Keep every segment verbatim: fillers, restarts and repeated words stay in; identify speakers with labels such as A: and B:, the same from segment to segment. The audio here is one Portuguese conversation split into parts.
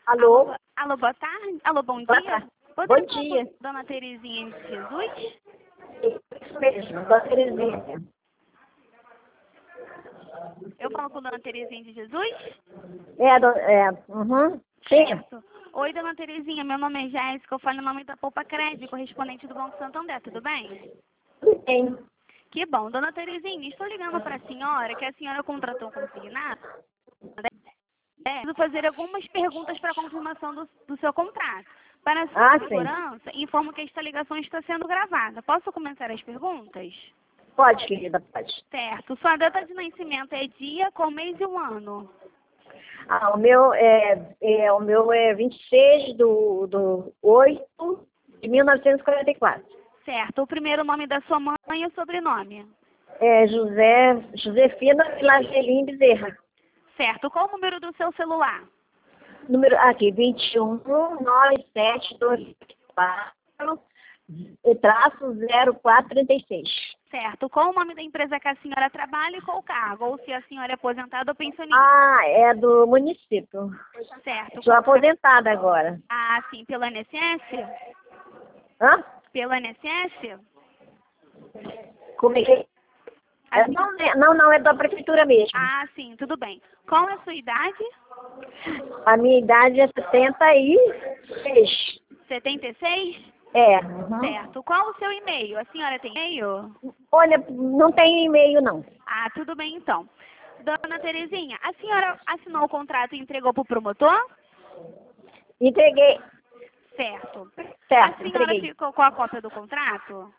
A: Alô?
B: Alô, alô, boa tarde. Alô, bom
A: Boa
B: dia.
A: tarde.
B: Poderia
A: Bom
B: falar
A: dia.
B: com Dona Terezinha de Jesus?
A: Isso mesmo, Dona Terezinha.
B: Eu falo com Dona Terezinha de Jesus?
A: É, do, é, uhum, sim.
B: Certo. Oi, Dona Terezinha, meu nome é Jéssica, eu falo em nome da Poupa Crédito, correspondente do Banco Santander, tudo bem?
A: Tudo bem.
B: Que bom. Dona Terezinha, estou ligando para a senhora, que a senhora contratou um consignado. É, preciso fazer algumas perguntas para confirmação do, do seu contrato. Para a sua
A: Ah, sim.
B: segurança, informo que esta ligação está sendo gravada. Posso começar as perguntas?
A: Pode, querida, pode.
B: Certo. Sua data de nascimento é dia, com mês e o ano.
A: Ah, o meu é, é, o meu é vinte e seis do, do oito de mil novecentos e quarenta e quatro.
B: Certo. O primeiro nome da sua mãe e o sobrenome.
A: É José, Josefina Flagelim Bezerra.
B: Certo. Qual o número do seu celular?
A: Número aqui, vinte e um, nove sete dois quatro, traço zero quatro trinta e seis.
B: Certo. Qual o nome da empresa que a senhora trabalha e qual o cargo? Ou se a senhora é aposentada ou pensionista?
A: Ah, é do município.
B: Certo.
A: Sou aposentada agora.
B: Ah, sim. Pelo I N S S?
A: Hã?
B: Pelo I N S S?
A: Como é que é? É, Não, é- não, não, é da prefeitura mesmo.
B: Ah, sim. Tudo bem. Qual é a sua idade?
A: A minha idade é setenta e seis.
B: setenta e seis?
A: É. Uhum.
B: Certo. Qual o seu e-mail? A senhora tem e-mail?
A: Olha, não tem e-mail, não.
B: Ah, tudo bem então. Dona Terezinha, a senhora assinou o contrato e entregou para o promotor?
A: Entreguei.
B: Certo. A
A: Certo,
B: senhora
A: entreguei.
B: ficou com a cópia do contrato?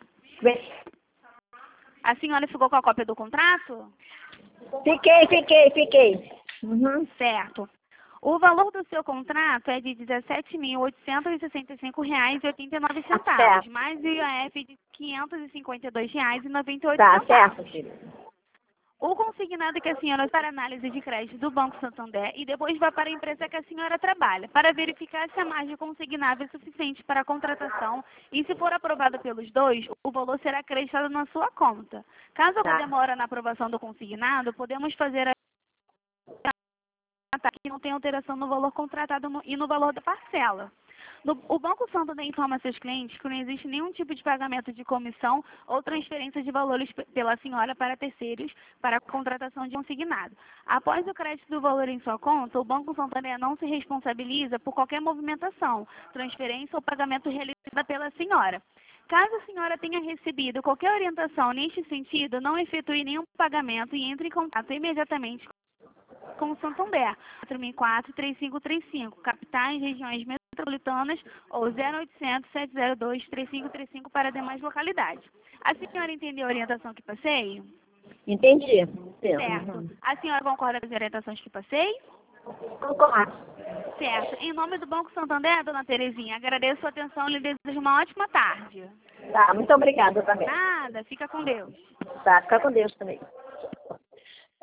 B: A senhora ficou com a cópia do contrato?
A: Fiquei, fiquei, fiquei. Uhum.
B: Certo. O valor do seu contrato é de dezessete mil oitocentos e sessenta e cinco reais e oitenta e nove centavos,
A: Certo.
B: mais o I A F de quinhentos e cinquenta e dois reais e noventa e oito
A: Tá,
B: centavos.
A: certo, filho.
B: O consignado que a senhora para análise de crédito do Banco Santander e depois vai para a empresa que a senhora trabalha, para verificar se a margem consignável é suficiente para a contratação e, se for aprovada pelos dois, o valor será acreditado na sua conta. Caso
A: Tá.
B: haja demora na aprovação do consignado, podemos fazer a que não tem alteração no valor contratado no- e no valor da parcela. No- o Banco Santander informa seus clientes que não existe nenhum tipo de pagamento de comissão ou transferência de valores pe- pela senhora para terceiros para a contratação de um consignado. Após o crédito do valor em sua conta, o Banco Santander não se responsabiliza por qualquer movimentação, transferência ou pagamento realizada pela senhora. Caso a senhora tenha recebido qualquer orientação neste sentido, não efetue nenhum pagamento e entre em contato imediatamente com o Santander, quatro mil e quatro, três cinco três cinco, capitais, regiões metropolitanas ou zero oitocentos, sete zero dois, três cinco três cinco para demais localidades. A senhora entendeu a orientação que passei?
A: Entendi.
B: Certo.
A: Uhum.
B: A senhora concorda com as orientações que passei?
A: Concordo.
B: Certo. Em nome do Banco Santander, dona Terezinha, agradeço a atenção e lhe desejo uma ótima tarde.
A: Tá, muito obrigada também.
B: Nada, fica com Deus.
A: Tá, fica com Deus também.